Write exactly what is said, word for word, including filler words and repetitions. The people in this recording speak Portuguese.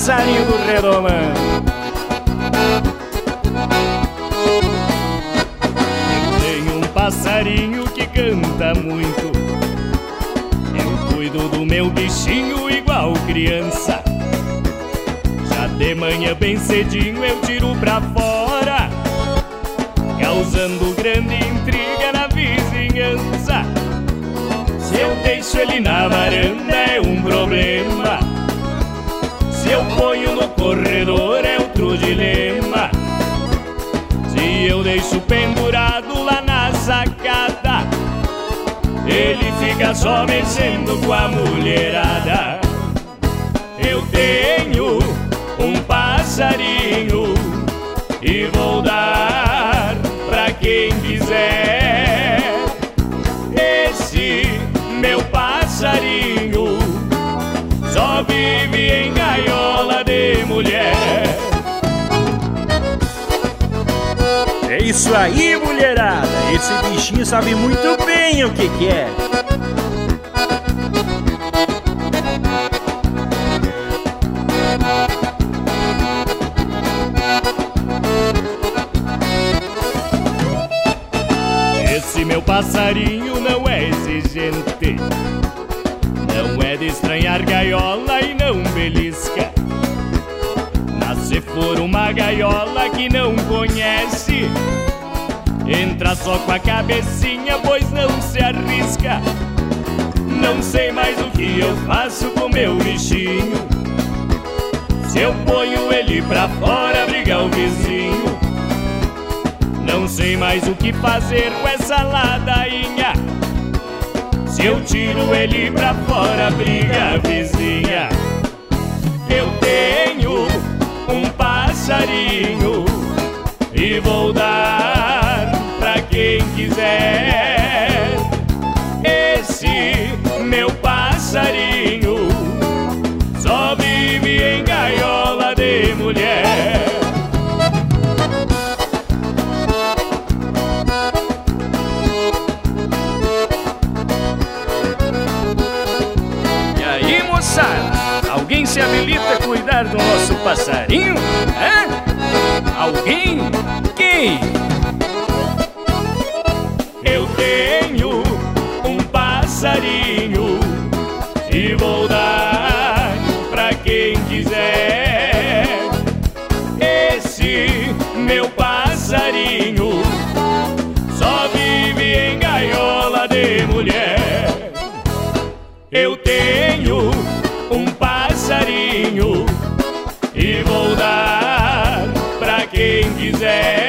passarinho do Redomão. Eu tenho um passarinho que canta muito. Eu cuido do meu bichinho igual criança. Já de manhã bem cedinho eu tiro pra fora, causando grande intriga na vizinhança. Se eu deixo ele na varanda é um problema, se eu ponho no corredor é outro dilema. Se eu deixo pendurado lá na sacada, ele fica só mexendo com a mulherada. Eu tenho um passarinho e vou dar pra quem quiser. Esse meu passarinho só vive em gaiola de mulher. É isso aí, mulherada! Esse bichinho sabe muito bem o que que é. Esse meu passarinho não é exigente, não é de estranhar gaiola e não belisca. Mas se for uma gaiola que não conhece, entra só com a cabecinha, pois não se arrisca. Não sei mais o que eu faço com meu bichinho. Se eu ponho ele pra fora, briga o vizinho. Não sei mais o que fazer com essa ladainha. Se eu tiro ele pra fora, briga a vizinha. Eu tenho um passarinho e vou dar pra quem quiser. Esse meu passarinho só vive em gaiola de mulher. E aí, moçada, alguém se habilita a cuidar do nosso passarinho? É? Alguém? Quem? Eu tenho um passarinho e vou dar pra quem quiser. Esse meu passarinho só vive em gaiola de mulher. Eu tenho um passarinho e vou dar pra quem quiser.